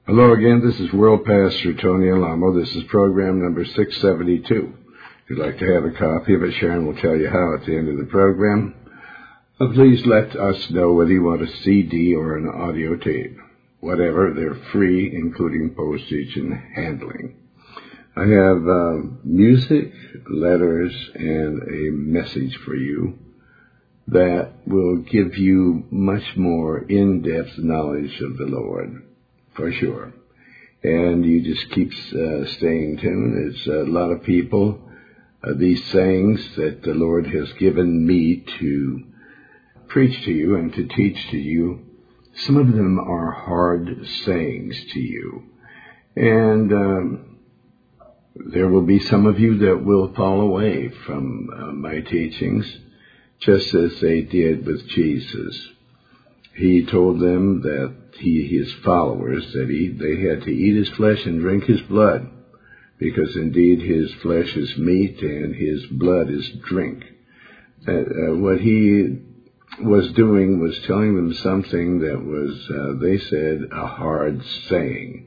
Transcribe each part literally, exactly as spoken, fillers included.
Hello again, this is World Pastor Tony Alamo. This is program number six seventy-two. If you'd like to have a copy of it, Sharon will tell you how at the end of the program. Uh, please let us know whether you want a C D or an audio tape. Whatever, they're free, including postage and handling. I have uh, music, letters, and a message for you that will give you much more in-depth knowledge of the Lord, for sure. And you just keep uh, staying tuned. It's a lot of people, uh, these sayings that the Lord has given me to preach to you and to teach to you. Some of them are hard sayings to you. And um, there will be some of you that will fall away from uh, my teachings, just as they did with Jesus. He told them that he, his followers, that he, they had to eat his flesh and drink his blood, because indeed his flesh is meat and his blood is drink. That, uh, what he was doing was telling them something that was, uh, they said, a hard saying.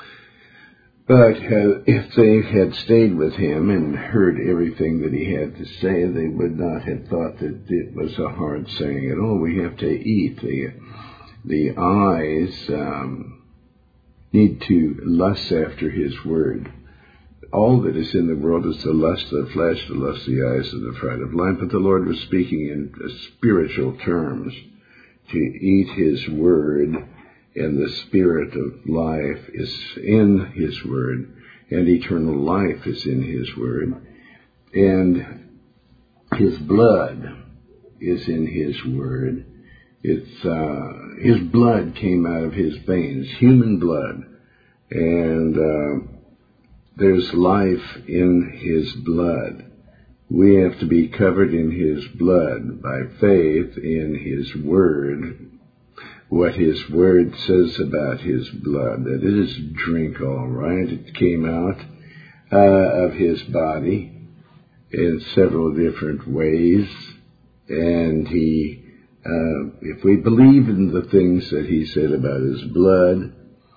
But uh, if they had stayed with him and heard everything that he had to say, they would not have thought that it was a hard saying at all. We have to eat. The, the eyes um, need to lust after his word. All that is in the world is the lust of the flesh, the lust of the eyes, and the pride of life. But the Lord was speaking in spiritual terms, to eat his word. And the spirit of life is in his word, and eternal life is in his word, and his blood is in his word. It's uh, his blood came out of his veins, human blood, and uh, there's life in his blood. We have to be covered in his blood by faith in his word. What his word says about his blood, that it is drink all right. It came out uh, of his body in several different ways, and he, uh, if we believe in the things that he said about his blood,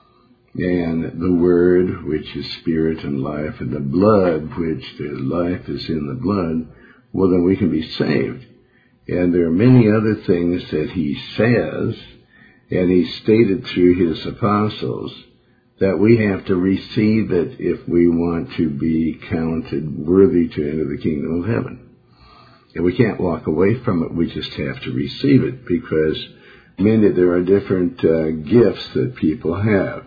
and the word, which is spirit and life, and the blood, which the life is in the blood, well, then we can be saved. And there are many other things that he says, and he stated through his apostles, that we have to receive it if we want to be counted worthy to enter the kingdom of heaven. And we can't walk away from it. We just have to receive it, because many, there are different uh, gifts that people have.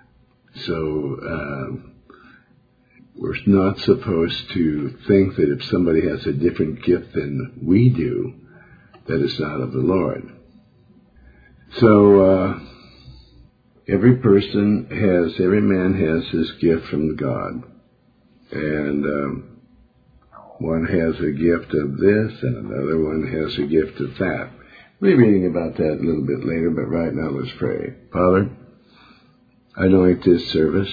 So uh, we're not supposed to think that if somebody has a different gift than we do, that it's not of the Lord. So, uh, every person has, every man has his gift from God. And, um, one has a gift of this and another one has a gift of that. We'll be reading about that a little bit later, but right now let's pray. Father, anoint this service.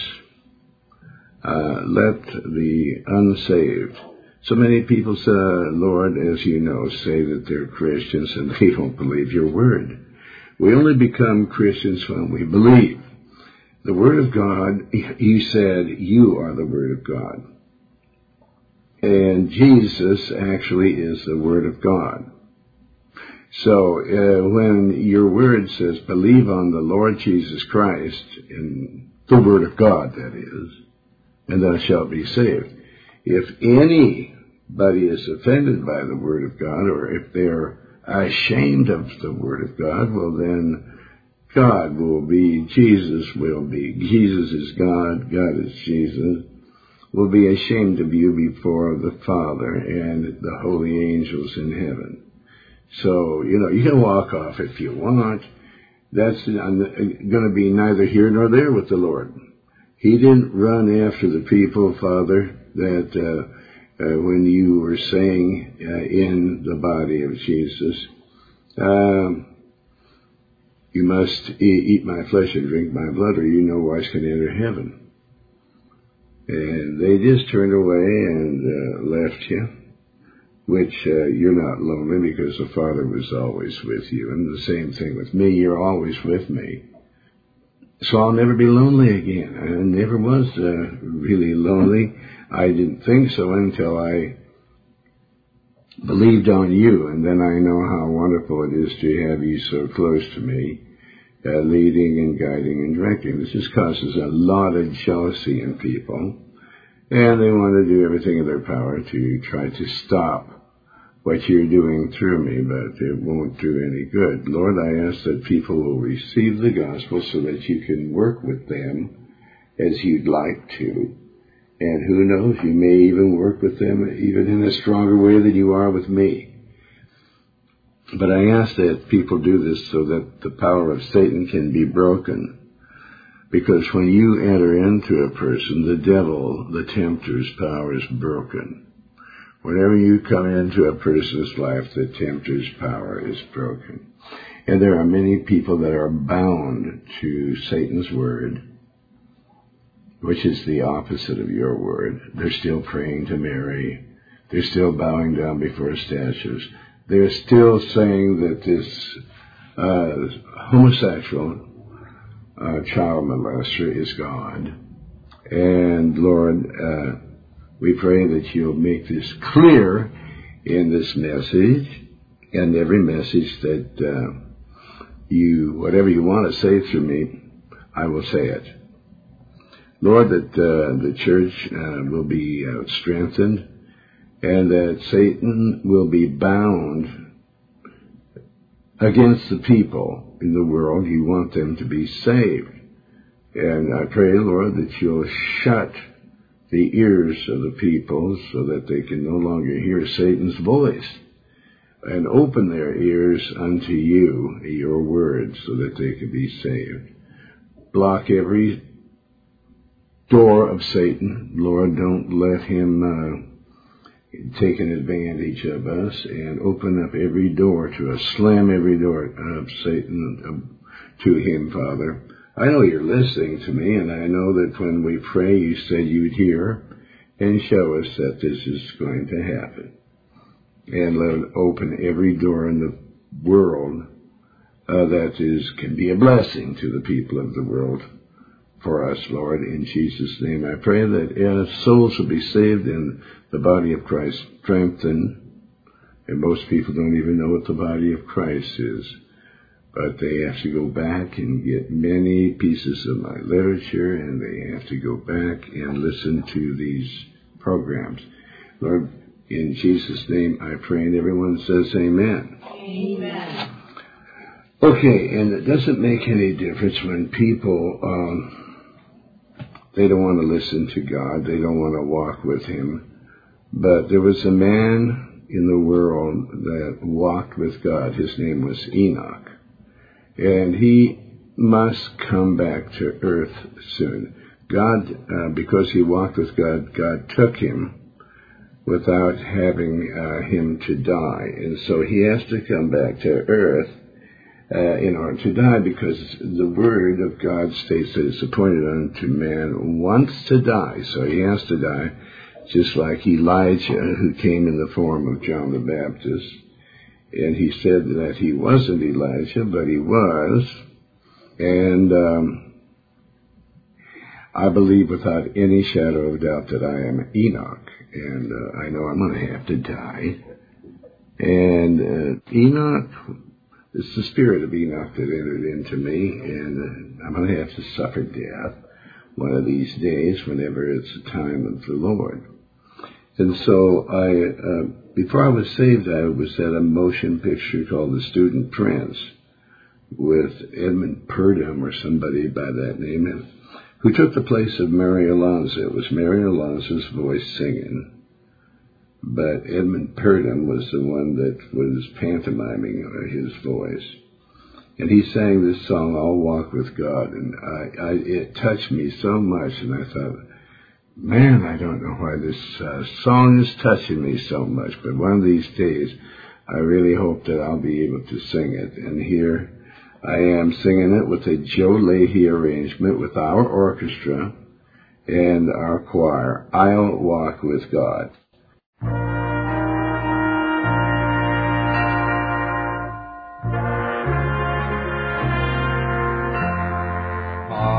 Uh, let the unsaved, so many people, say, Lord, as you know, say that they're Christians and they don't believe your word. We only become Christians when we believe. The Word of God, you said, you are the Word of God. And Jesus actually is the Word of God. So uh, when your Word says, believe on the Lord Jesus Christ, in the Word of God, that is, and thou shalt be saved. If anybody is offended by the Word of God, or if they're ashamed of the Word of God, well then God will be, Jesus will be, Jesus is God, God is Jesus, will be ashamed of you before the Father and the holy angels in heaven. So, you know, you can walk off if you want. That's going to be neither here nor there with the Lord. He didn't run after the people, Father, that uh, Uh, when you were saying uh, in the body of Jesus, um, you must eat, eat my flesh and drink my blood, or you no wise can enter heaven. And they just turned away and uh, left you, which uh, you're not lonely, because the Father was always with you. And the same thing with me, you're always with me. So I'll never be lonely again. I never was uh, really lonely. I didn't think so until I believed on you, and then I know how wonderful it is to have you so close to me, uh, leading and guiding and directing. This just causes a lot of jealousy in people, and they want to do everything in their power to try to stop what you're doing through me, but it won't do any good. Lord, I ask that people will receive the gospel so that you can work with them as you'd like to. And who knows, you may even work with them even in a stronger way than you are with me. But I ask that people do this so that the power of Satan can be broken. Because when you enter into a person, the devil, the tempter's power is broken. Whenever you come into a person's life, the tempter's power is broken. And there are many people that are bound to Satan's word, which is the opposite of your word. They're still praying to Mary. They're still bowing down before statues. They're still saying that this uh, homosexual uh, child molester is God. And Lord, uh, we pray that you'll make this clear in this message and every message that uh, you, whatever you want to say through me, I will say it. Lord, that uh, the church uh, will be uh, strengthened and that Satan will be bound against the people in the world. You want them to be saved. And I pray, Lord, that you'll shut the ears of the people so that they can no longer hear Satan's voice, and open their ears unto you, your word, so that they can be saved. Block every door of Satan. Lord, don't let him uh, take an advantage of us, and open up every door to us. Slam every door of Satan uh, to him, Father. I know you're listening to me, and I know that when we pray, you said you'd hear and show us that this is going to happen. And let it open every door in the world uh, that is can be a blessing to the people of the world for us, Lord. In Jesus' name, I pray that uh, souls will be saved and the body of Christ strengthened. And most people don't even know what the body of Christ is. But they have to go back and get many pieces of my literature, and they have to go back and listen to these programs. Lord, in Jesus' name I pray, and everyone says amen. Amen. Okay, and it doesn't make any difference when people, um, they don't want to listen to God, they don't want to walk with him. But there was a man in the world that walked with God. His name was Enoch. And he must come back to earth soon. God, uh, because he walked with God, God took him without having uh, him to die. And so he has to come back to earth uh, in order to die, because the word of God states that it's appointed unto man once to die. So he has to die, just like Elijah, who came in the form of John the Baptist. And he said that he wasn't Elijah, but he was. And um, I believe without any shadow of doubt that I am Enoch. And uh, I know I'm going to have to die. And uh, Enoch, it's the spirit of Enoch that entered into me. And uh, I'm going to have to suffer death one of these days whenever it's the time of the Lord. And so I... Uh, Before I was saved, I was at a motion picture called The Student Prince with Edmund Purdom or somebody by that name, who took the place of Mary Alonzo. It was Mary Alonzo's voice singing, but Edmund Purdom was the one that was pantomiming his voice. And he sang this song, I'll Walk with God, and I, I, it touched me so much, and I thought, man, I don't know why this uh, song is touching me so much, but one of these days, I really hope that I'll be able to sing it. And here I am singing it with a Joe Leahy arrangement with our orchestra and our choir, I'll Walk with God. I'll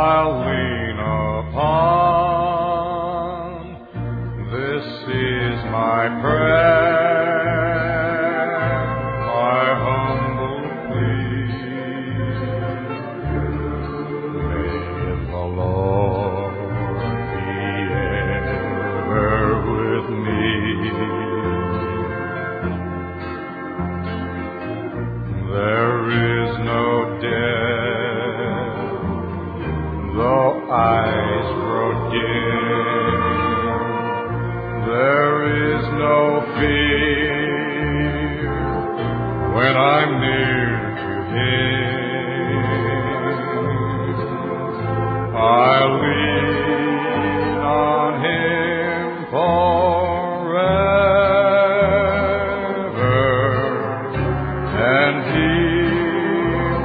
I'll lean upon. This is my prayer, my humble plea. May the Lord be ever with me. There is no death, though eyes grow dim. There is no fear when I'm near to Him. I lean on Him forever, and He'll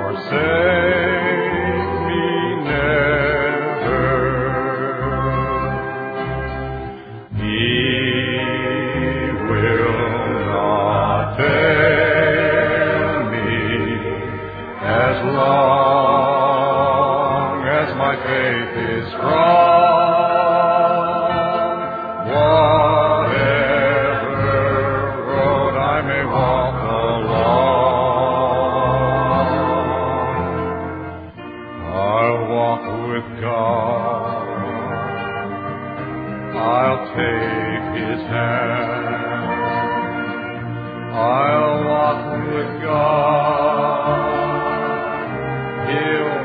forsake me never. He will not fail me as long as my faith is strong. Whatever road I may walk along, I'll walk with God. I'll take His hand. I'll walk with God. He'll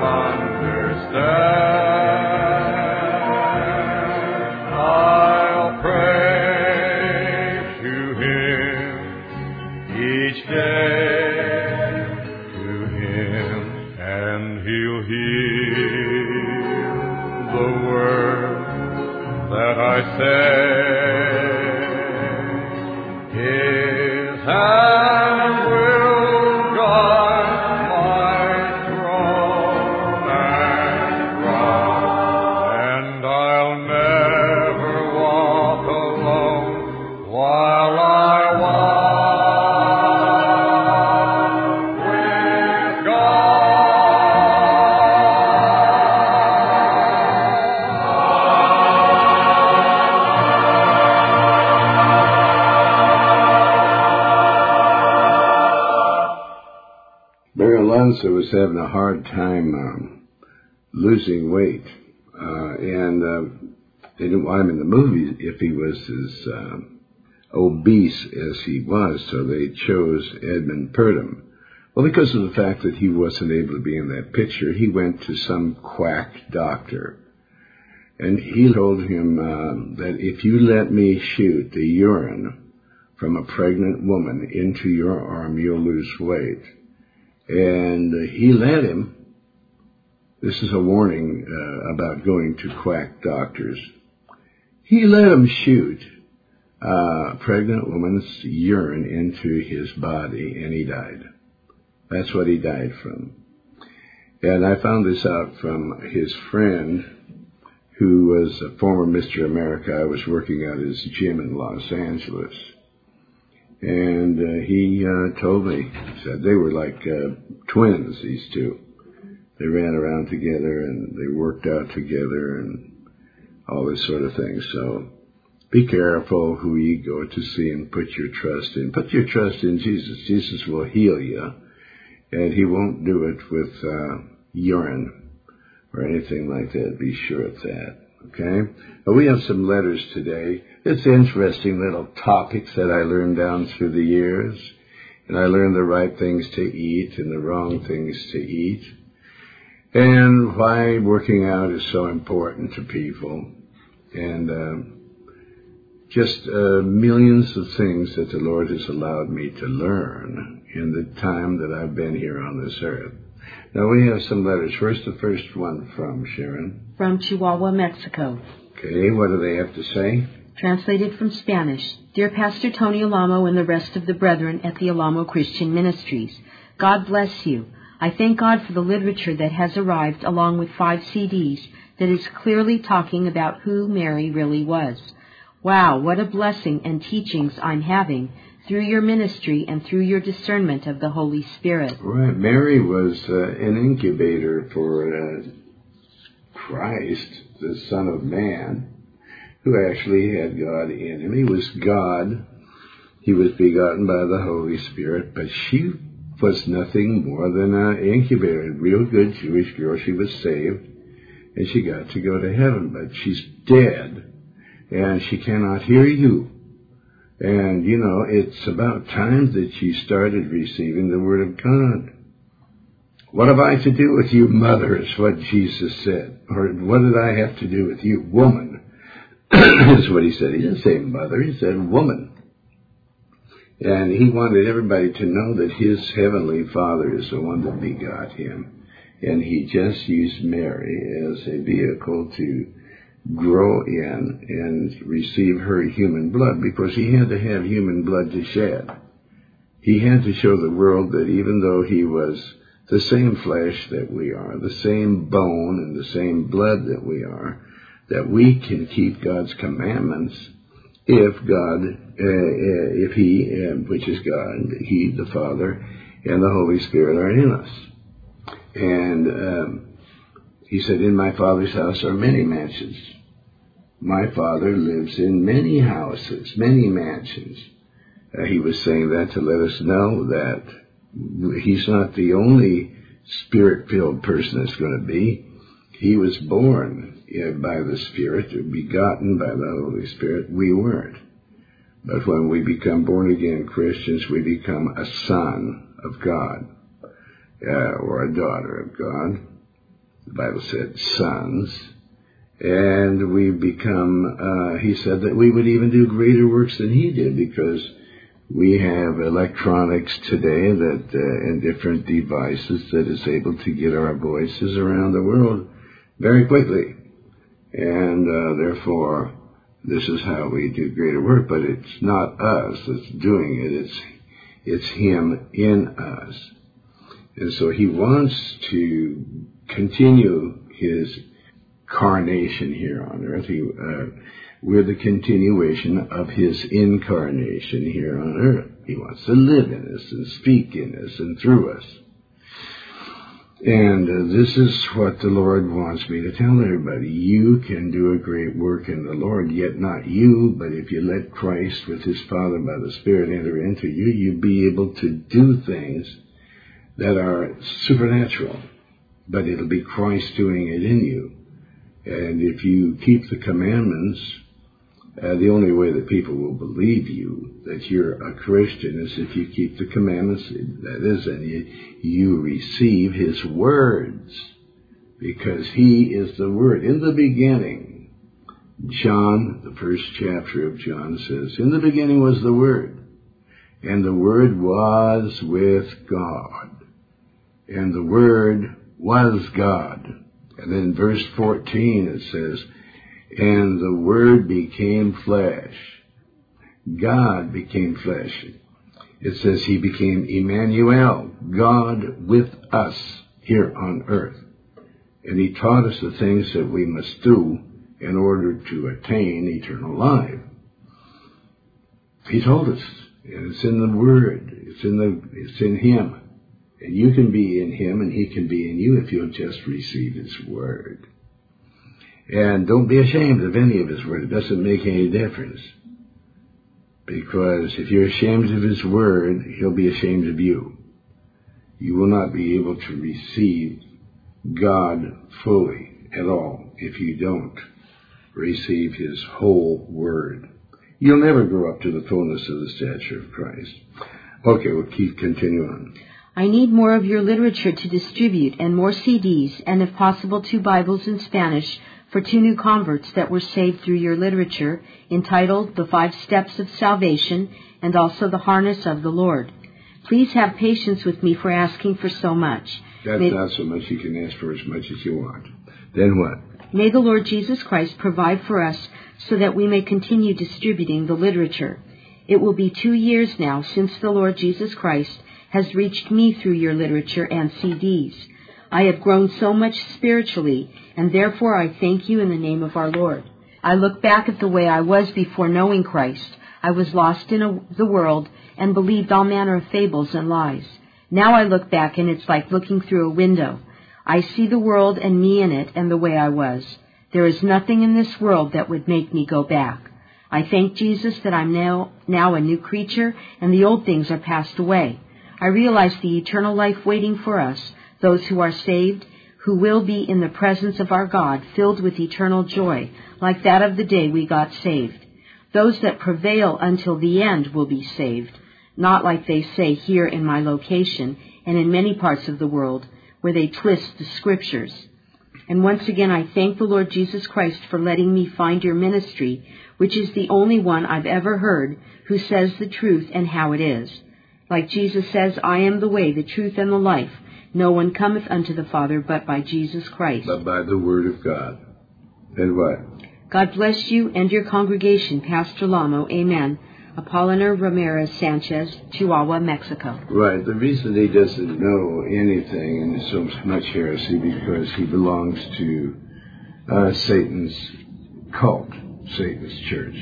understand. I'll pray to Him each day, to Him, and He'll hear the word that I say. His hand will guide my throne and crown, and I'll never walk alone while I walk with Barry Alonso was having a hard time um, losing weight, uh, and uh, they didn't want him in the movie if he was as um, obese as he was, so they chose Edmund Purdom. Well, because of the fact that he wasn't able to be in that picture, he went to some quack doctor, and he told him um, that if you let me shoot the urine from a pregnant woman into your arm, you'll lose weight. And uh, he let him. This is a warning uh, about going to quack doctors. He let him shoot uh, a pregnant woman's urine into his body, and he died. That's what he died from. And I found this out from his friend, who was a former Mister America. I was working at his gym in Los Angeles. And uh, he uh, told me, he said they were like uh, twins, these two. They ran around together and they worked out together and all this sort of thing. So be careful who you go to see and put your trust in. Put your trust in Jesus. Jesus will heal you, and He won't do it with uh, urine or anything like that. Be sure of that. Okay? Well, we have some letters today. It's interesting little topics that I learned down through the years. And I learned the right things to eat and the wrong things to eat. And why working out is so important to people. And uh, just uh, millions of things that the Lord has allowed me to learn in the time that I've been here on this earth. Now, we have some letters. Where's the first one from, Sharon? From Chihuahua, Mexico. Okay, what do they have to say? Translated from Spanish. Dear Pastor Tony Alamo and the rest of the brethren at the Alamo Christian Ministries, God bless you. I thank God for the literature that has arrived along with five C Ds that is clearly talking about who Mary really was. Wow, what a blessing and teachings I'm having through your ministry and through your discernment of the Holy Spirit. Right. Mary was uh, an incubator for uh, Christ, the Son of Man, who actually had God in him. He was God. He was begotten by the Holy Spirit, but she was nothing more than an incubator, a real good Jewish girl. She was saved, and she got to go to heaven, but she's dead, and she cannot hear you. And, you know, it's about time that she started receiving the Word of God. What have I to do with you, mother, is what Jesus said. Or what did I have to do with you, woman? Is what he said. He didn't say mother, he said woman. And he wanted everybody to know that his heavenly Father is the one that begot him. And he just used Mary as a vehicle to grow in and receive her human blood, because he had to have human blood to shed. He had to show the world that even though he was the same flesh that we are, the same bone and the same blood that we are, that we can keep God's commandments if God, uh, if He, uh, which is God, He, the Father, and the Holy Spirit are in us. And um, he said, in my Father's house are many mansions. My Father lives in many houses, many mansions. Uh, he was saying that to let us know that He's not the only Spirit-filled person that's going to be. He was born uh, by the Spirit, begotten by the Holy Spirit. We weren't. But when we become born-again Christians, we become a son of God, uh, or a daughter of God. The Bible said sons. And we become, uh, he said that we would even do greater works than he did, because we have electronics today that, uh, and different devices that is able to get our voices around the world very quickly. And uh, therefore, this is how we do greater work. But it's not us that's doing it. It's it's Him in us. And so He wants to continue His incarnation here on earth. He, uh, we're the continuation of His incarnation here on earth. He wants to live in us and speak in us and through us. And uh, this is what the Lord wants me to tell everybody. You can do a great work in the Lord, yet not you, but if you let Christ with His Father by the Spirit enter into you, you'll be able to do things that are supernatural. But it'll be Christ doing it in you. And if you keep the commandments, uh, the only way that people will believe you, that you're a Christian, is if you keep the commandments. That is, and you, you receive His words, because He is the Word. In the beginning, John, the first chapter of John says, in the beginning was the Word, and the Word was with God, and the Word was God. And then verse fourteen it says, and the Word became flesh. God became flesh. It says He became Emmanuel, God with us here on earth. And He taught us the things that we must do in order to attain eternal life. He told us, and it's in the Word. It's in the. It's in Him. And you can be in Him, and He can be in you if you'll just receive His Word. And don't be ashamed of any of His Word. It doesn't make any difference. Because if you're ashamed of His Word, He'll be ashamed of you. You will not be able to receive God fully at all if you don't receive His whole Word. You'll never grow up to the fullness of the stature of Christ. Okay, we'll keep continuing on. I need more of your literature to distribute, and more C Ds, and if possible two Bibles in Spanish for two new converts that were saved through your literature, entitled The Five Steps of Salvation and also The Harness of the Lord. Please have patience with me for asking for so much. That's May, not so much. You can ask for as much as you want. Then what? May the Lord Jesus Christ provide for us so that we may continue distributing the literature. It will be two years now since the Lord Jesus Christ has reached me through your literature and C Ds. I have grown so much spiritually, and therefore I thank you in the name of our Lord. I look back at the way I was before knowing Christ. I was lost in a, the world and believed all manner of fables and lies. Now I look back and it's like looking through a window. I see the world and me in it and the way I was. There is nothing in this world that would make me go back. I thank Jesus that I'm now, now a new creature and the old things are passed away. I realize the eternal life waiting for us, those who are saved, who will be in the presence of our God, filled with eternal joy, like that of the day we got saved. Those that prevail until the end will be saved, not like they say here in my location and in many parts of the world, where they twist the scriptures. And once again, I thank the Lord Jesus Christ for letting me find your ministry, which is the only one I've ever heard who says the truth and how it is. Like Jesus says, I am the way, the truth, and the life. No one cometh unto the Father but by Jesus Christ. But by the word of God. And what? God bless you and your congregation, Pastor Lamo. Amen. Apolinar Ramirez Sanchez, Chihuahua, Mexico. Right. The reason he doesn't know anything and so much heresy because he belongs to uh, Satan's cult, Satan's church,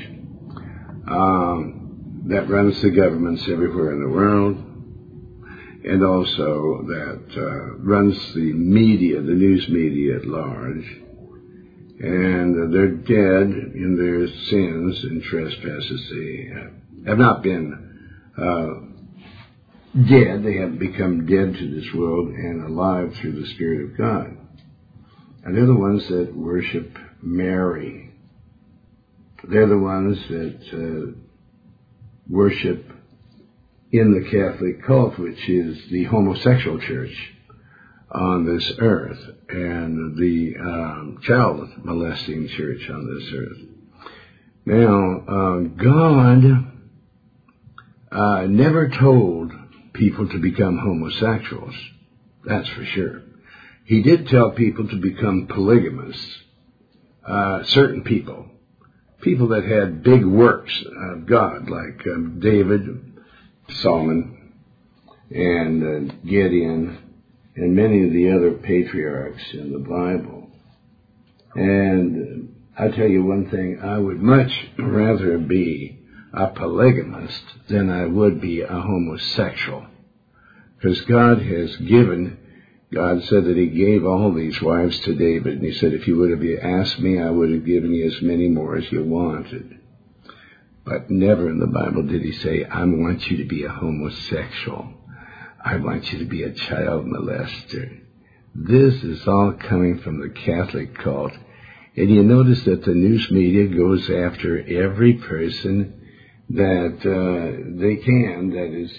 um, that runs the governments everywhere in the world, and also that uh, runs the media, the news media at large. And they're dead in their sins and trespasses. They have not been uh, dead. They have become dead to this world and alive through the Spirit of God. And they're the ones that worship Mary. They're the ones that uh, worship in the Catholic cult, which is the homosexual church on this earth, and the um, child molesting church on this earth. Now, uh, God uh, never told people to become homosexuals. That's for sure. He did tell people to become polygamists. Uh, certain people, people that had big works of God, like um, David, Solomon, and uh, Gideon, and many of the other patriarchs in the Bible. And I'll tell you one thing, I would much rather be a polygamist than I would be a homosexual. Because God has given, God said that he gave all these wives to David, and he said, if you would have asked me, I would have given you as many more as you wanted. But never in the Bible did he say, I want you to be a homosexual. I want you to be a child molester. This is all coming from the Catholic cult. And you notice that the news media goes after every person that uh, they can that is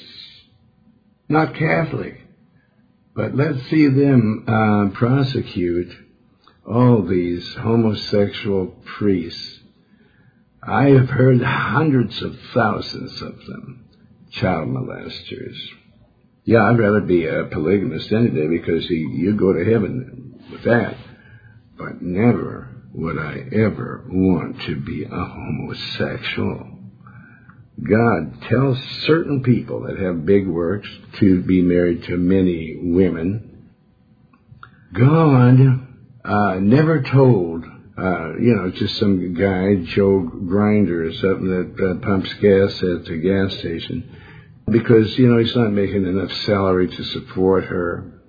not Catholic. But let's see them uh, prosecute all these homosexual priests. I have heard hundreds of thousands of them, child molesters. Yeah, I'd rather be a polygamist any day because he, you go to heaven with that. But never would I ever want to be a homosexual. God tells certain people that have big works to be married to many women. God uh, never told, uh, you know, just some guy, Joe Grinder or something that uh, pumps gas at the gas station, because, you know, he's not making enough salary to support her.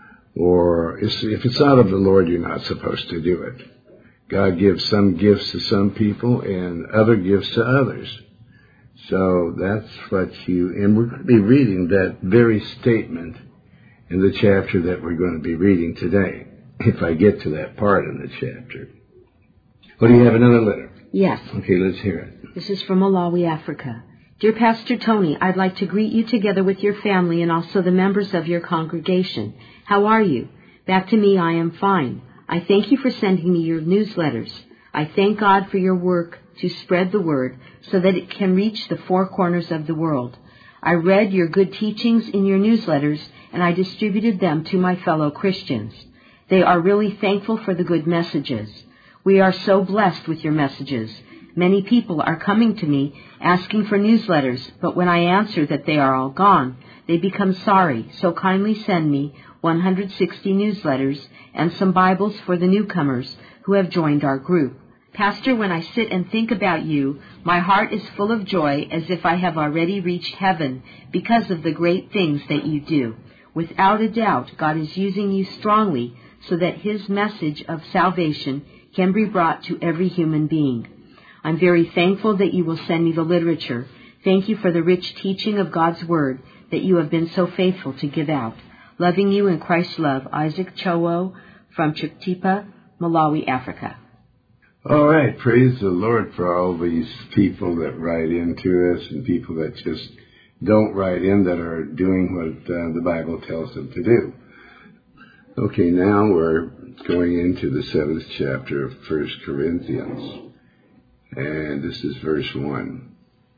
Or if it's out of the Lord, you're not supposed to do it. God gives some gifts to some people and other gifts to others. So that's what you, and we're going to be reading that very statement in the chapter that we're going to be reading today, if I get to that part in the chapter. Well, do you have another letter? Yes. Okay, let's hear it. This is from Malawi, Africa. Dear Pastor Tony, I'd like to greet you together with your family and also the members of your congregation. How are you? Back to me, I am fine. I thank you for sending me your newsletters. I thank God for your work to spread the word so that it can reach the four corners of the world. I read your good teachings in your newsletters and I distributed them to my fellow Christians. They are really thankful for the good messages. We are so blessed with your messages. Many people are coming to me asking for newsletters, but when I answer that they are all gone, they become sorry, so kindly send me one hundred sixty newsletters and some Bibles for the newcomers who have joined our group. Pastor, when I sit and think about you, my heart is full of joy as if I have already reached heaven because of the great things that you do. Without a doubt, God is using you strongly so that His message of salvation can be brought to every human being. I'm very thankful that you will send me the literature. Thank you for the rich teaching of God's Word that you have been so faithful to give out. Loving you in Christ's love, Isaac Chowo from Chuktipa, Malawi, Africa. All right, praise the Lord for all these people that write into us and people that just don't write in, that are doing what uh, the Bible tells them to do. Okay, now we're going into the seventh chapter of First Corinthians, and this is verse one.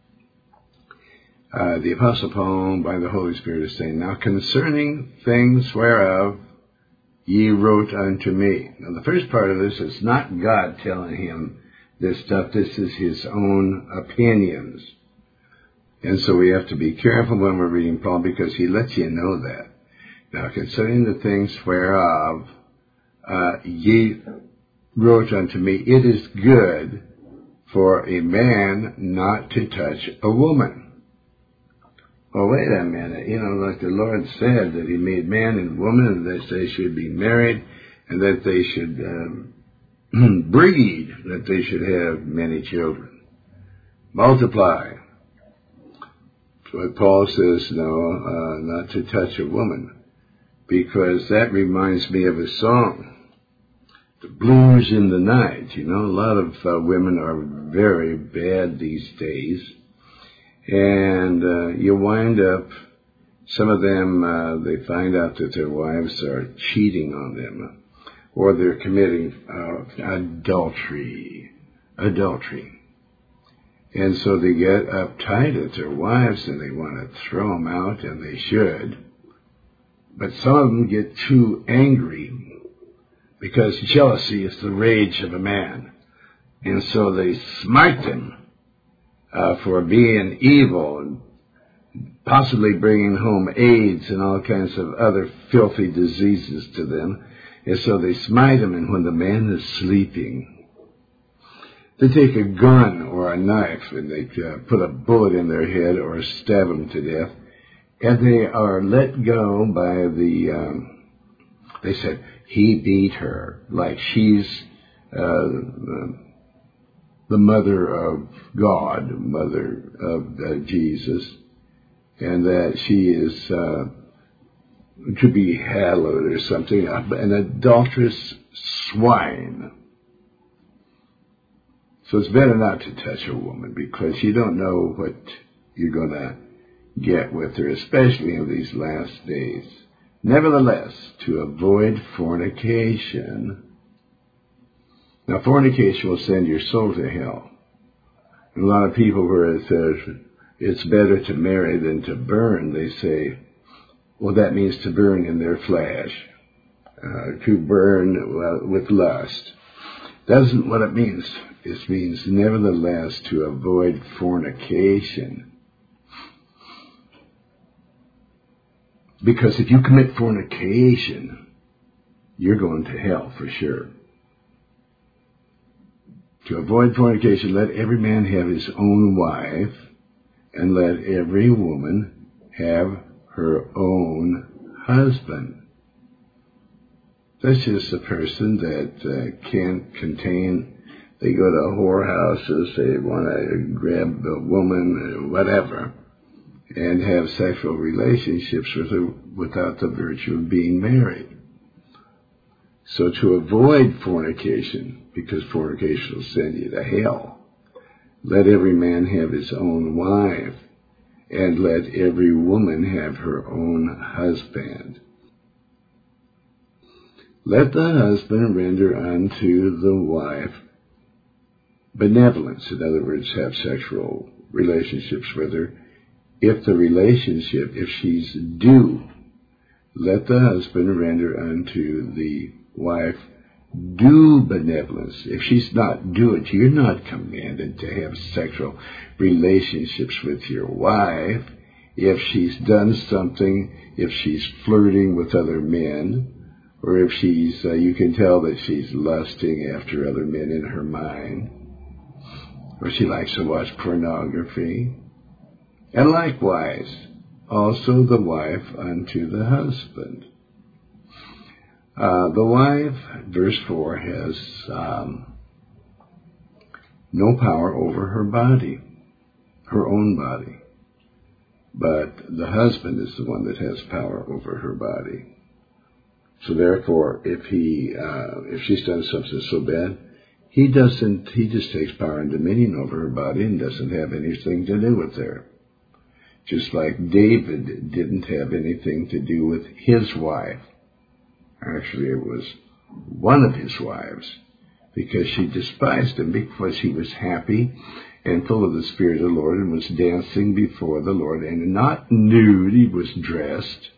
Uh, the Apostle Paul, by the Holy Spirit, is saying, "Now concerning things whereof ye wrote unto me." Now the first part of this is not God telling him this stuff. This is his own opinions. And so we have to be careful when we're reading Paul, because he lets you know that. Now concerning the things whereof uh, ye wrote unto me, it is good for a man not to touch a woman. Well, wait a minute. You know, like the Lord said that He made man and woman, and that they should be married, and that they should um, breed, that they should have many children. Multiply. But Paul says, no, uh, not to touch a woman, because that reminds me of a song, The Blues in the Night. You know, a lot of uh, women are very bad these days. And uh, you wind up, some of them, uh, they find out that their wives are cheating on them, or they're committing uh, adultery, adultery. And so they get uptight at their wives, and they want to throw them out, and they should. But some of them get too angry, because jealousy is the rage of a man. And so they smite them Uh, for being evil and possibly bringing home AIDS and all kinds of other filthy diseases to them. And so they smite him, and when the man is sleeping, they take a gun or a knife and they uh, put a bullet in their head or stab them to death. And they are let go by the, um, they said, he beat her, like she's uh, the mother of God, mother of uh, Jesus, and that she is uh, to be hallowed or something, an adulterous swine. So it's better not to touch a woman, because you don't know what you're going to get with her, especially in these last days. Nevertheless, to avoid fornication. Now, fornication will send your soul to hell. And a lot of people, where it says it's better to marry than to burn, they say, well, that means to burn in their flesh, uh, to burn well, with lust. That isn't what it means. It means, nevertheless, to avoid fornication. Because if you commit fornication, you're going to hell for sure. To avoid fornication, let every man have his own wife, and let every woman have her own husband. That's just a person that uh, can't contain. They go to whorehouses, they want to grab a woman, whatever, and have sexual relationships with her without the virtue of being married. So to avoid fornication, because fornication will send you to hell, let every man have his own wife, and let every woman have her own husband. Let the husband render unto the wife benevolence. In other words, have sexual relationships with her. If the relationship, if she's due, let the husband render unto the wife due benevolence. If she's not due it, you're not commanded to have sexual relationships with your wife. If she's done something, if she's flirting with other men, or if she's, uh, you can tell that she's lusting after other men in her mind, or she likes to watch pornography. And likewise, also the wife unto the husband. Uh, the wife, verse four, has um, no power over her body, her own body. But the husband is the one that has power over her body. So therefore, if he, uh, if she's done something so bad, he doesn't, he just takes power and dominion over her body and doesn't have anything to do with her. Just like David didn't have anything to do with his wife. Actually, it was one of his wives, because she despised him because he was happy and full of the Spirit of the Lord and was dancing before the Lord, and not nude, he was dressed.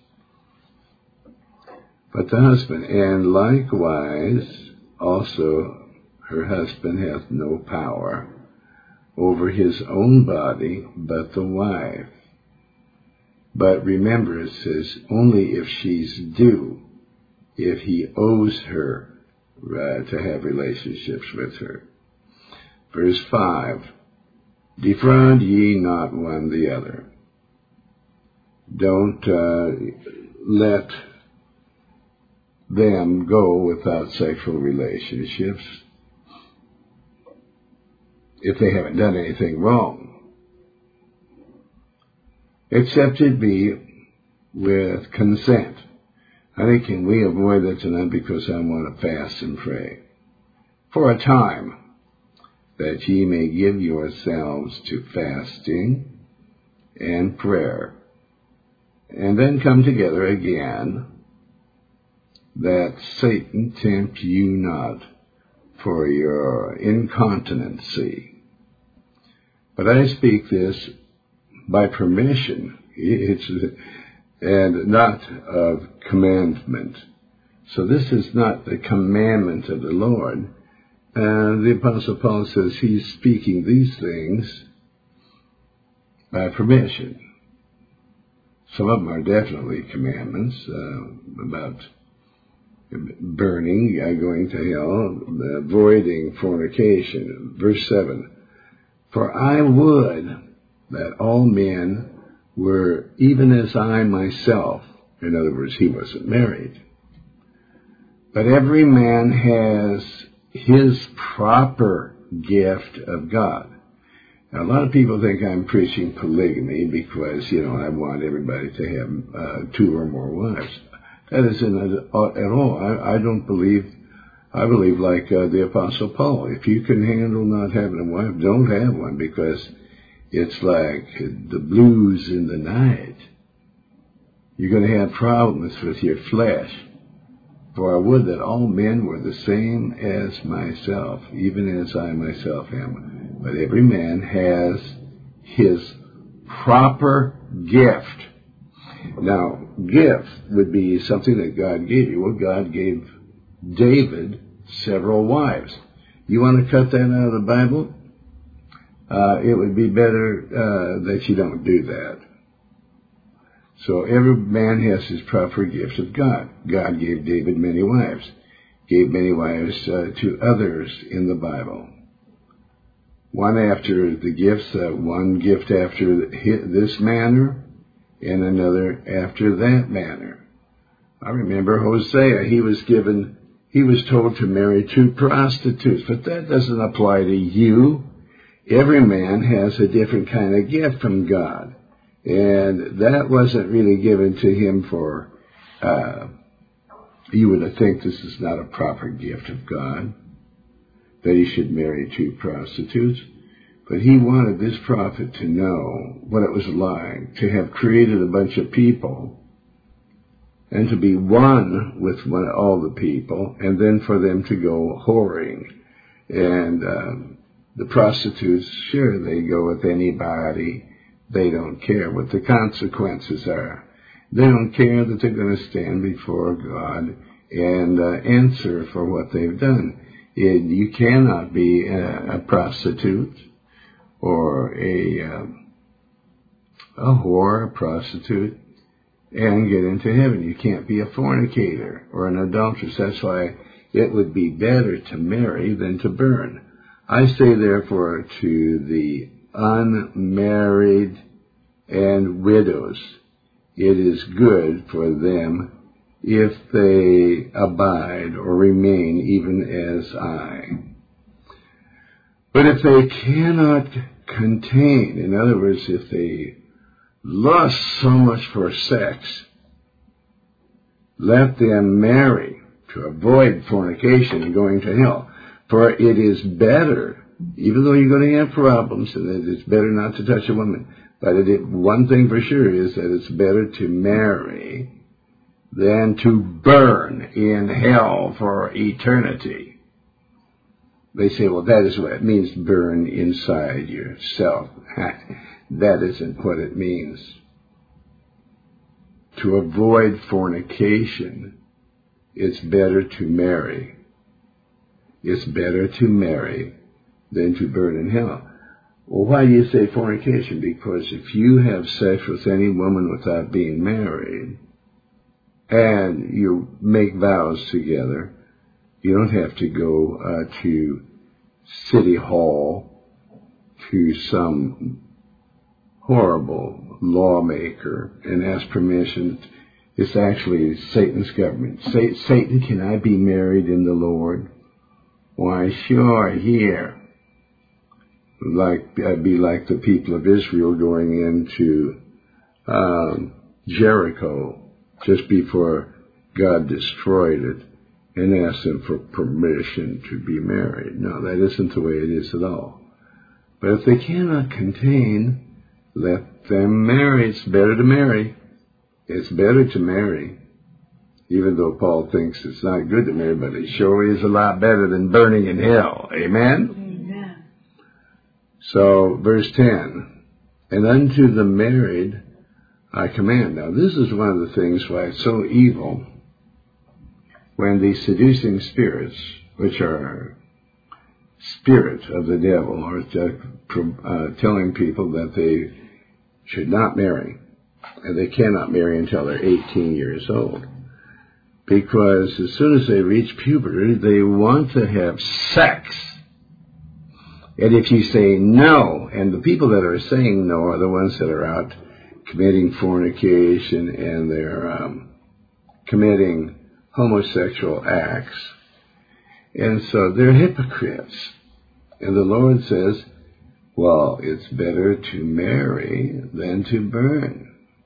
But the husband, and likewise, also, her husband hath no power over his own body, but the wife. But remember, it says, only if she's due, if he owes her uh, to have relationships with her. Verse five, defraud ye not one the other. Don't uh, let them go without sexual relationships if they haven't done anything wrong, except it be with consent. Honey, can we avoid that tonight, because I want to fast and pray for a time, that ye may give yourselves to fasting and prayer, and then come together again, that Satan tempt you not for your incontinency. But I speak this by permission, it's, and not of commandment. So this is not the commandment of the Lord. And the Apostle Paul says he's speaking these things by permission. Some of them are definitely commandments, uh, about burning, uh, going to hell, avoiding fornication. Verse seven, for I would that all men were even as I myself. In other words, he wasn't married. But every man has his proper gift of God. Now, a lot of people think I'm preaching polygamy because, you know, I want everybody to have uh, two or more wives. That isn't at all. I, I don't believe, I believe like uh, the Apostle Paul. If you can handle not having a wife, don't have one, because it's like the blues in the night. You're going to have problems with your flesh. For I would that all men were the same as myself, even as I myself am. But every man has his proper gift. Now, gift would be something that God gave you. Well, God gave David several wives. You want to cut that out of the Bible? Uh, it would be better uh, that you don't do that. So every man has his proper gift of God. God gave David many wives, gave many wives uh, to others in the Bible. One after the gifts, uh, one gift after this manner, and another after that manner. I remember Hosea, he was given, he was told to marry two prostitutes, but that doesn't apply to you. Every man has a different kind of gift from God. And that wasn't really given to him for, uh, you would think this is not a proper gift of God, that he should marry two prostitutes. But he wanted this prophet to know what it was like to have created a bunch of people and to be one with one, all the people, and then for them to go whoring. And uh, the prostitutes, sure, they go with anybody. They don't care what the consequences are. They don't care that they're going to stand before God and uh, answer for what they've done. It, you cannot be a, a prostitute or a, um, a whore, a prostitute, and get into heaven. You can't be a fornicator or an adulteress. That's why it would be better to marry than to burn. I say, therefore, to the unmarried and widows, it is good for them if they abide or remain even as I. But if they cannot contain, in other words, if they lust so much for sex, let them marry to avoid fornication and going to hell. For it is better, even though you're going to have problems, and that it's better not to touch a woman, but it, one thing for sure is that it's better to marry than to burn in hell for eternity. They say, well, that is what it means, burn inside yourself. That isn't what it means. To avoid fornication, it's better to marry. It's better to marry than to burn in hell. Well, why do you say fornication? Because if you have sex with any woman without being married, and you make vows together, you don't have to go uh, to City Hall, to some horrible lawmaker and ask permission. It's actually Satan's government. Say, Satan, can I be married in the Lord? Why, sure, here. Like, I'd be like the people of Israel going into um, Jericho just before God destroyed it and asked them for permission to be married. No, that isn't the way it is at all. But if they cannot contain, let them marry. It's better to marry. It's better to marry. Even though Paul thinks it's not good to marry, but it sure is a lot better than burning in hell. Amen? Amen. So, verse ten. And unto the married I command. Now, this is one of the things why it's so evil when the seducing spirits, which are spirits of the devil, are uh, telling people that they should not marry, and they cannot marry until they're eighteen years old. Because as soon as they reach puberty, they want to have sex. And if you say no, and the people that are saying no are the ones that are out committing fornication and they're um, committing homosexual acts. And so they're hypocrites. And the Lord says, well, it's better to marry than to burn.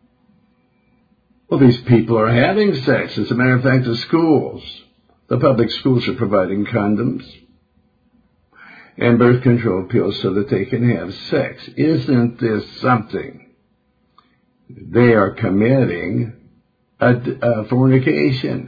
Well, these people are having sex. As a matter of fact, the schools, the public schools are providing condoms and birth control pills so that they can have sex. Isn't this something? They are committing a, a fornication.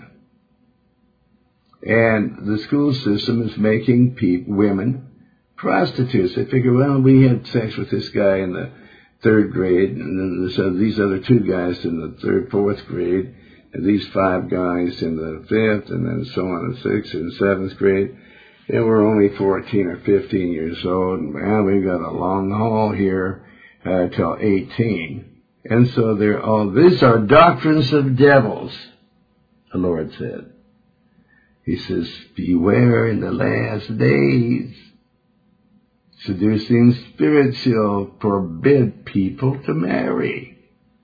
And the school system is making people, women prostitutes. They figure, well, we had sex with this guy in the third grade, and then there's uh, these other two guys in the third, fourth grade, and these five guys in the fifth, and then so on in sixth and seventh grade. And we're only fourteen or fifteen years old, and well, we've got a long haul here uh, till eighteen. And so they're all, these are doctrines of devils, the Lord said. He says, beware in the last days. Seducing spirits shall forbid people to marry.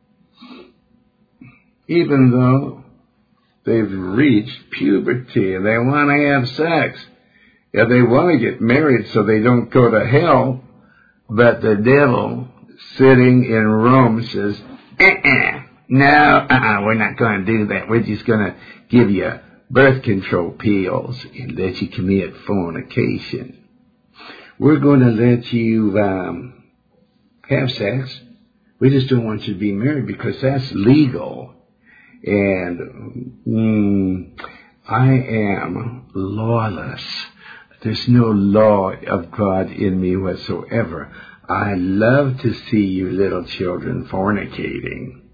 Even though they've reached puberty and they want to have sex. Yeah, they want to get married so they don't go to hell. But the devil sitting in Rome says, uh-uh, no, uh-uh, we're not going to do that. We're just going to give you birth control pills and let you commit fornication. We're going to let you um, have sex. We just don't want you to be married because that's legal. And mm, I am lawless. There's no law of God in me whatsoever. I love to see you little children fornicating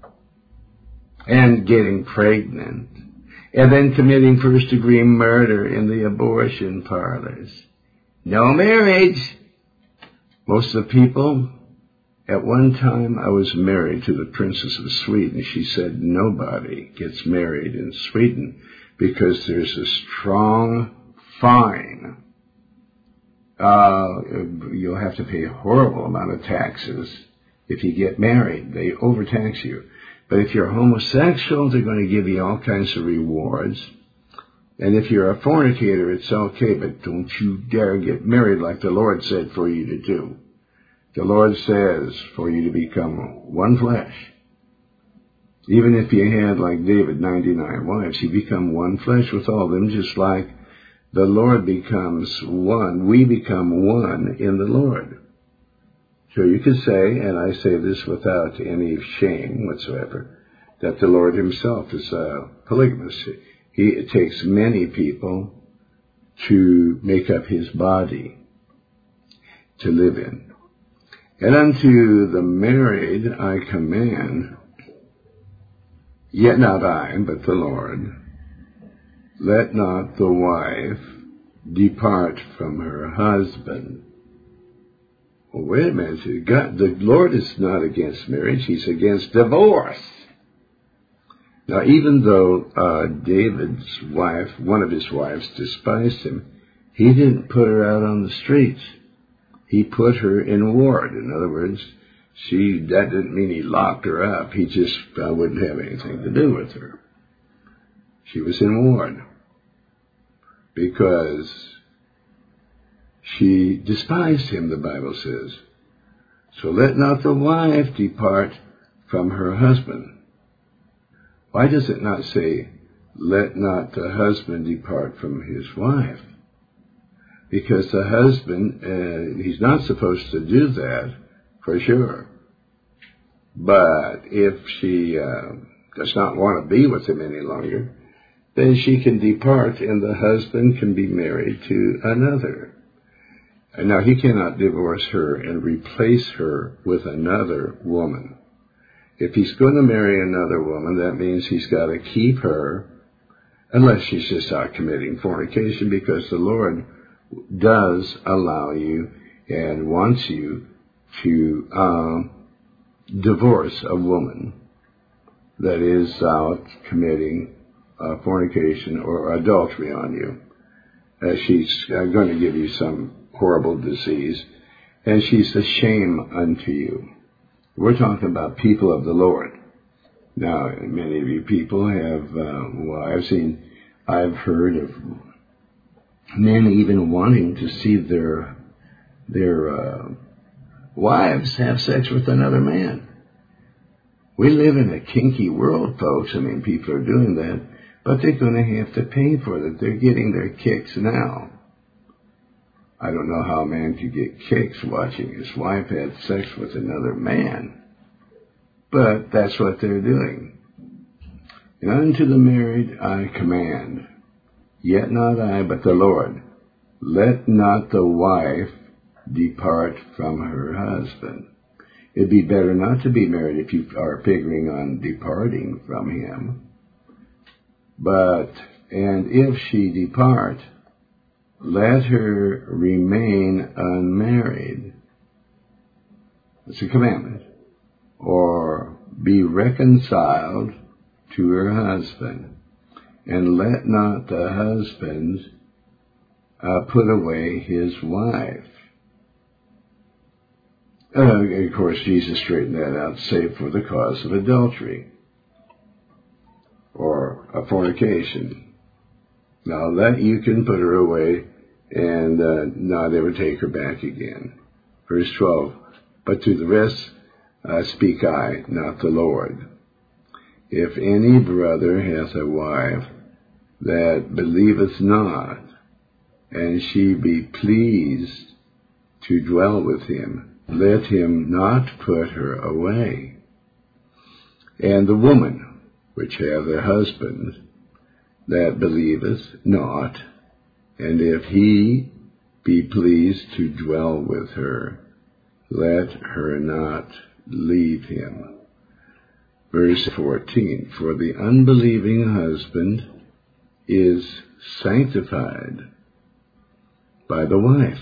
and getting pregnant and then committing first-degree murder in the abortion parlors. No marriage. Most of the people, at one time I was married to the Princess of Sweden. She said nobody gets married in Sweden because there's a strong fine. Uh, you'll have to pay a horrible amount of taxes if you get married. They overtax you. But if you're homosexual, they're going to give you all kinds of rewards. And if you're a fornicator, it's okay, but don't you dare get married like the Lord said for you to do. The Lord says for you to become one flesh. Even if you had, like David, ninety-nine wives, you become one flesh with all of them, just like the Lord becomes one. We become one in the Lord. So you could say, and I say this without any shame whatsoever, that the Lord himself is a polygamist. He it takes many people to make up his body to live in. And unto the married I command, yet not I, but the Lord, let not the wife depart from her husband. Well, wait a minute. God, the Lord is not against marriage. He's against divorce. Now, even though uh, David's wife, one of his wives, despised him, he didn't put her out on the streets. He put her in ward. In other words, she that didn't mean he locked her up. He just uh, wouldn't have anything to do with her. She was in ward because she despised him, the Bible says. So let not the wife depart from her husband. Why does it not say, let not the husband depart from his wife? Because the husband, uh, he's not supposed to do that, for sure. But if she uh, does not want to be with him any longer, then she can depart and the husband can be married to another. And now he cannot divorce her and replace her with another woman. If he's going to marry another woman, that means he's got to keep her, unless she's just out committing fornication, because the Lord does allow you and wants you to uh, divorce a woman that is out committing uh, fornication or adultery on you. Uh, she's uh, going to give you some horrible disease, and she's a shame unto you. We're talking about people of the Lord. Now, many of you people have, uh, well, I've seen, I've heard of men even wanting to see their their uh, wives have sex with another man. We live in a kinky world, folks. I mean, people are doing that, but they're going to have to pay for it. They're getting their kicks now. I don't know how a man could get kicks watching his wife have sex with another man, but that's what they're doing. And unto the married I command, yet not I, but the Lord, let not the wife depart from her husband. It'd be better not to be married if you are figuring on departing from him. But, and if she depart, let her remain unmarried. It's a commandment. Or be reconciled to her husband. And let not the husband uh, put away his wife. Uh, of course, Jesus straightened that out, save for the cause of adultery or a fornication. Now that you can put her away and uh, not ever take her back again. Verse twelve, but to the rest uh, speak I, not the Lord. If any brother hath a wife that believeth not, and she be pleased to dwell with him, let him not put her away. And the woman which hath a husband that believeth not, and if he be pleased to dwell with her, let her not leave him. Verse fourteen, for the unbelieving husband is sanctified by the wife,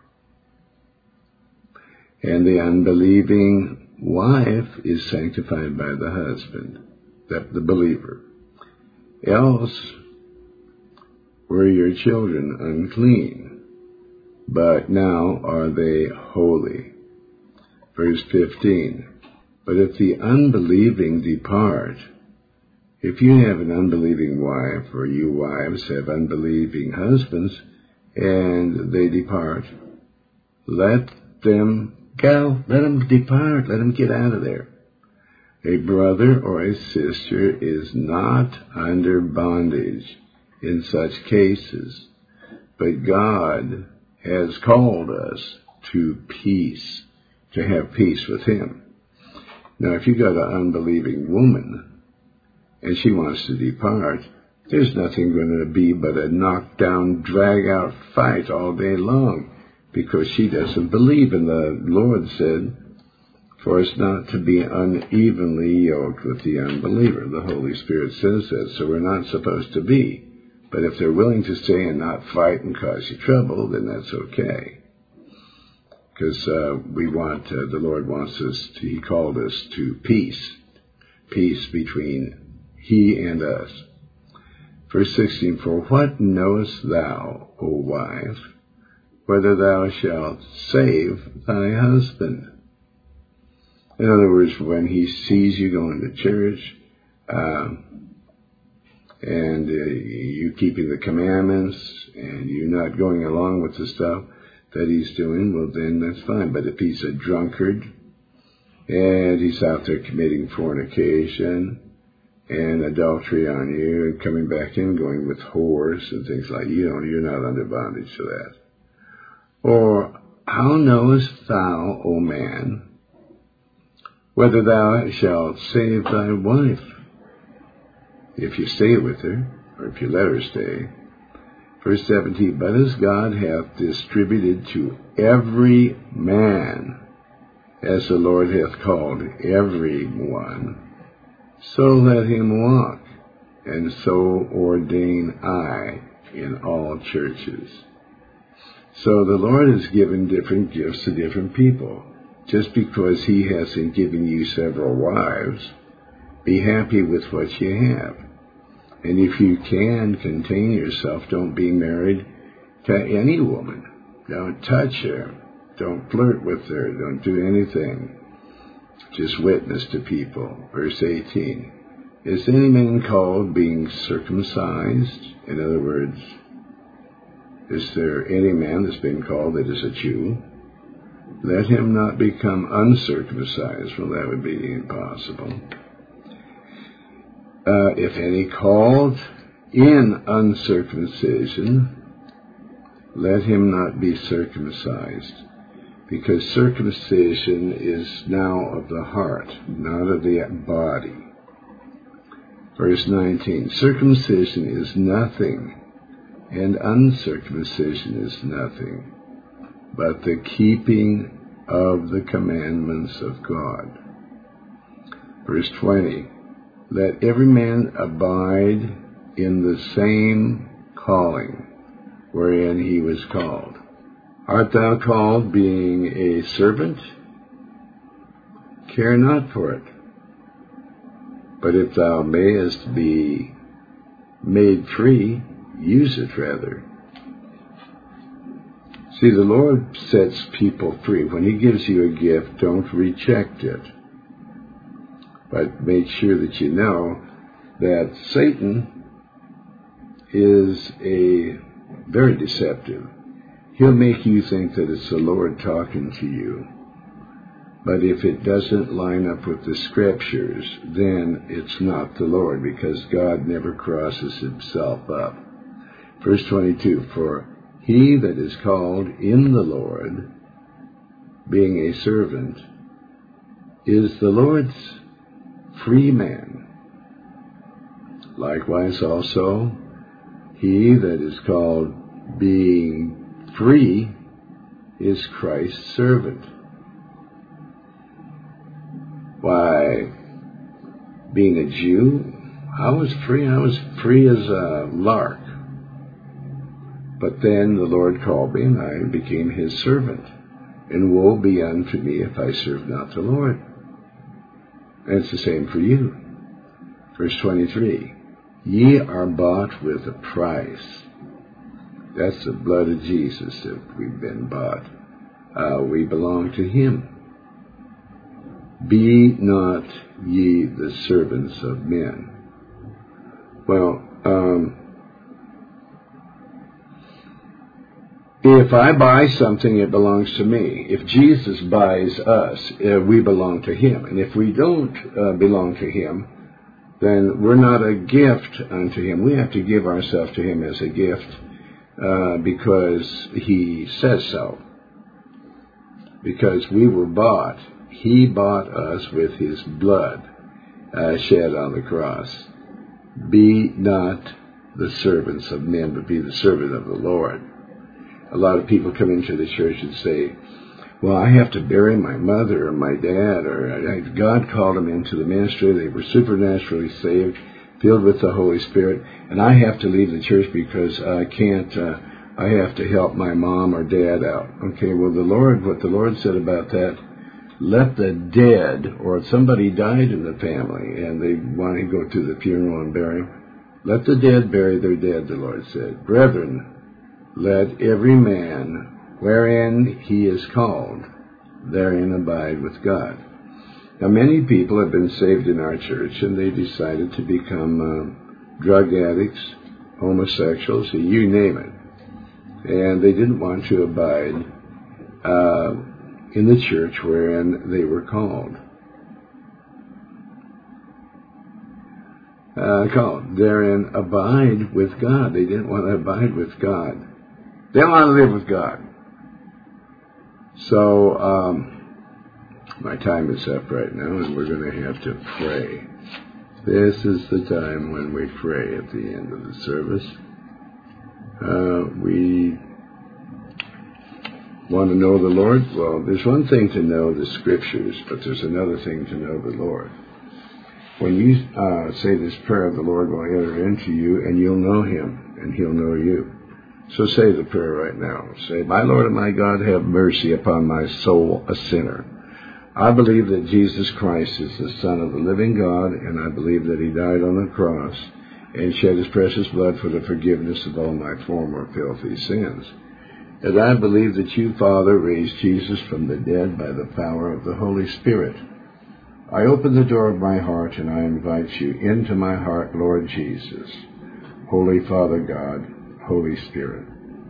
and the unbelieving wife is sanctified by the husband, that the believer. Else were your children unclean, but now are they holy. Verse fifteen, But if the unbelieving depart, if you have an unbelieving wife, or you wives have unbelieving husbands, and they depart, let them go. Let them depart. Let them get out of there. A brother or a sister is not under bondage in such cases, but God has called us to peace, to have peace with Him. Now, if you got an unbelieving woman and she wants to depart, there's nothing going to be but a knockdown, drag-out fight all day long, because she doesn't believe. And the Lord said for us not to be unevenly yoked with the unbeliever. The Holy Spirit says that, so we're not supposed to be. But if they're willing to stay and not fight and cause you trouble, then that's okay. Because uh, we want, uh, the Lord wants us to, He called us to peace. Peace between He and us. Verse sixteen, for what knowest thou, O wife, whether thou shalt save thy husband? In other words, when he sees you going to church, um, and uh, you keeping the commandments, and you not going along with the stuff that he's doing, well, then that's fine. But if he's a drunkard, and he's out there committing fornication and adultery on you, and coming back in, going with whores and things like, you know, you're not under bondage to that. Or, how knowest thou, O man, whether thou shalt save thy wife, if you stay with her, or if you let her stay? Verse seventeen, but as God hath distributed to every man, as the Lord hath called every one, so let him walk, and so ordain I in all churches. So the Lord has given different gifts to different people. Just because He hasn't given you several wives, be happy with what you have. And if you can contain yourself, don't be married to any woman. Don't touch her. Don't flirt with her. Don't do anything. Just witness to people. Verse eighteen. Is any man called being circumcised? In other words, is there any man that's been called that is a Jew? Let him not become uncircumcised, for that would be impossible. Uh, if any called in uncircumcision, let him not be circumcised, because circumcision is now of the heart, not of the body. Verse nineteen, circumcision is nothing, and uncircumcision is nothing, but the keeping of the commandments of God. Verse twenty, let every man abide in the same calling wherein he was called. Art thou called being a servant? Care not for it. But if thou mayest be made free, use it rather. See, the Lord sets people free. When He gives you a gift, don't reject it. But make sure that you know that Satan is a very deceptive. He'll make you think that it's the Lord talking to you. But if it doesn't line up with the Scriptures, then it's not the Lord, because God never crosses Himself up. Verse twenty-two, for he that is called in the Lord, being a servant, is the Lord's free man. Likewise also, he that is called being free is Christ's servant. Why, being a Jew, I was free. I was free as a lark. But then the Lord called me, and I became His servant. And woe be unto me if I serve not the Lord. And it's the same for you. Verse twenty-three, ye are bought with a price. That's the blood of Jesus that we've been bought. Uh, we belong to Him. Be not ye the servants of men. Well, um, if I buy something, it belongs to me. If Jesus buys us, uh, we belong to him. And if we don't uh, belong to him, then we're not a gift unto him. We have to give ourselves to him as a gift uh, because he says so. Because we were bought. He bought us with his blood uh, shed on the cross. Be not the servants of men, but be the servant of the Lord. A lot of people come into the church and say, well, I have to bury my mother or my dad, or God called them into the ministry. They were supernaturally saved, filled with the Holy Spirit, and I have to leave the church because I can't, uh, I have to help my mom or dad out. Okay, well, the Lord, what the Lord said about that, let the dead, or if somebody died in the family and they want to go to the funeral and bury them, let the dead bury their dead, the Lord said. Brethren, let every man, wherein he is called, therein abide with God. Now, many people have been saved in our church, and they decided to become uh, drug addicts, homosexuals, you name it. And they didn't want to abide uh, in the church wherein they were called. Uh, called. Therein abide with God. They didn't want to abide with God. They want to live with God. So, um, my time is up right now, and we're going to have to pray. This is the time when we pray at the end of the service. Uh, we want to know the Lord? Well, there's one thing to know the Scriptures, but there's another thing to know the Lord. When you uh, say this prayer, the Lord will enter into you, and you'll know him, and he'll know you. So say the prayer right now. Say, my Lord and my God, have mercy upon my soul, a sinner. I believe that Jesus Christ is the Son of the living God, and I believe that he died on the cross and shed his precious blood for the forgiveness of all my former filthy sins. And I believe that you, Father, raised Jesus from the dead by the power of the Holy Spirit. I open the door of my heart, and I invite you into my heart, Lord Jesus. Holy Father God, Holy Spirit,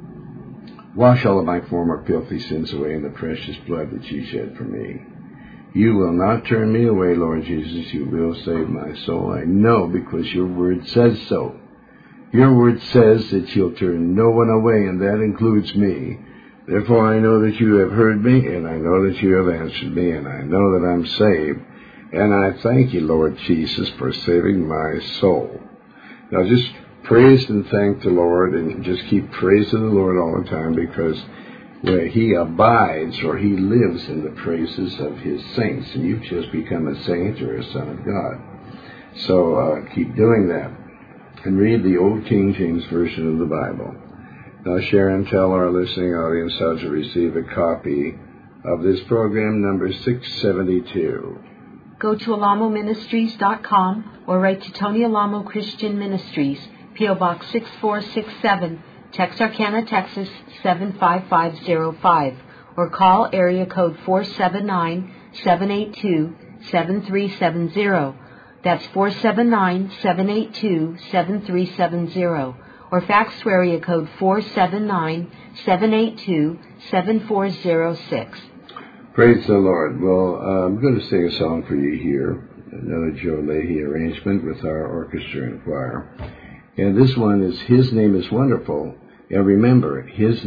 wash all of my former filthy sins away in the precious blood that you shed for me. You will not turn me away, Lord Jesus. You will save my soul. I know because your word says so. Your word says that you'll turn no one away, and that includes me. Therefore, I know that you have heard me, and I know that you have answered me, and I know that I'm saved. And I thank you, Lord Jesus, for saving my soul. Now, just praise and thank the Lord, and just keep praising the Lord all the time, because where he abides, or he lives in the praises of his saints, and you've just become a saint or a son of God. So uh, keep doing that, and read the Old King James Version of the Bible. Now, Sharon, tell our listening audience how to receive a copy of this program, number six seventy-two. Go to alamo ministries dot com or write to Tony Alamo Christian Ministries, P O Box six four six seven, Texarkana, Texas seven five five zero five, or call area code four seven nine, seven eight two, seven three seven zero. That's four seven nine, seven eight two, seven three seven zero. Or fax to area code four seven nine, seven eight two, seven four zero six. Praise the Lord. Well, uh, I'm going to sing a song for you here, another Joe Leahy arrangement with our orchestra and choir. And this one is His Name is Wonderful. And remember, His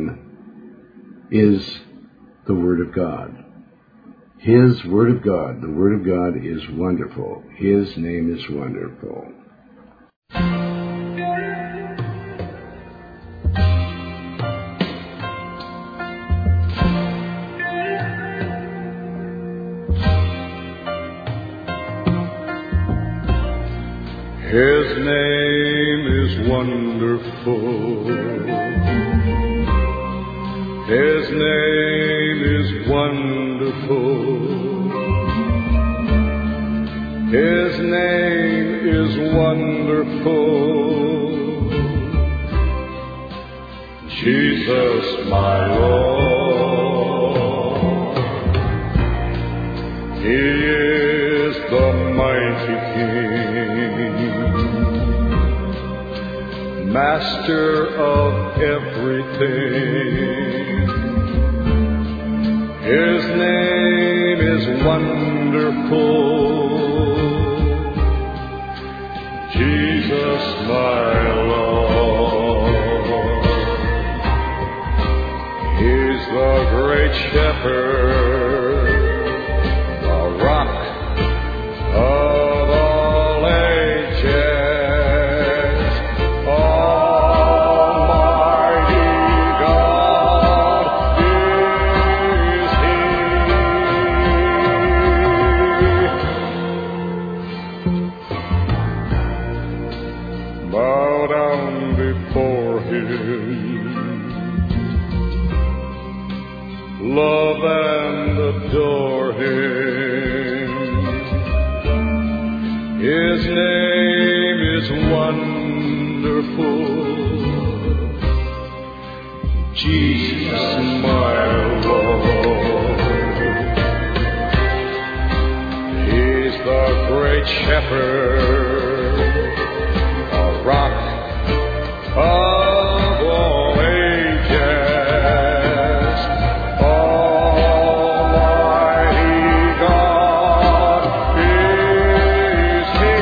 name is the Word of God. His Word of God, the Word of God is wonderful. His name is wonderful. His name is wonderful. His name is wonderful. His name is wonderful. Jesus, my Lord. He master of everything. His name is Wonderful, Jesus my Lord. He's the great shepherd, the rock of all ages, Almighty God is He. Bow down before Him, love and adore Him. His name is Wonderful, Jesus my Lord. He's the great shepherd, a rock of all ages, Almighty God is He.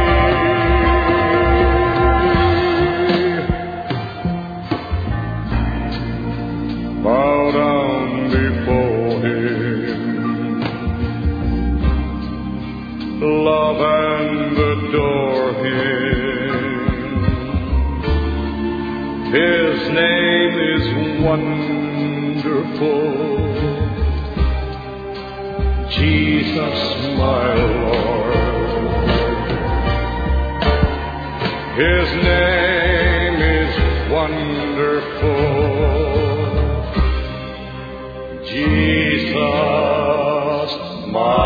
Bow down before Him, love and adore Him. His name is Wonderful, Jesus my Lord. His name is Wonderful, Jesus my